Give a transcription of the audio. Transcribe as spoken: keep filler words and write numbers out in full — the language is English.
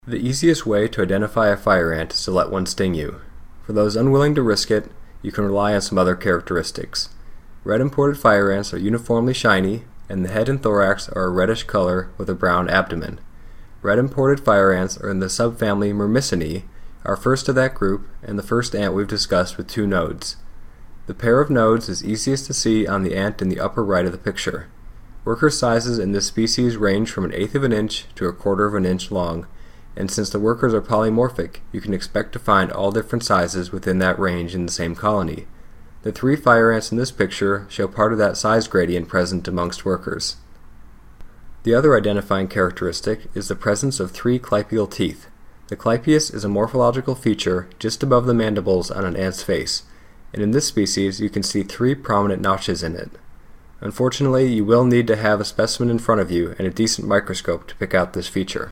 The easiest way to identify a fire ant is to let one sting you. For those unwilling to risk it, you can rely on some other characteristics. Red imported fire ants are uniformly shiny, and the head and thorax are a reddish color with a brown abdomen. Red imported fire ants are in the subfamily Myrmicinae, our first of that group, and the first ant we've discussed with two nodes. The pair of nodes is easiest to see on the ant in the upper right of the picture. Worker sizes in this species range from an eighth of an inch to a quarter of an inch long, and since the workers are polymorphic, you can expect to find all different sizes within that range in the same colony. The three fire ants in this picture show part of that size gradient present amongst workers. The other identifying characteristic is the presence of three clypeal teeth. The clypeus is a morphological feature just above the mandibles on an ant's face, and in this species you can see three prominent notches in it. Unfortunately, you will need to have a specimen in front of you and a decent microscope to pick out this feature.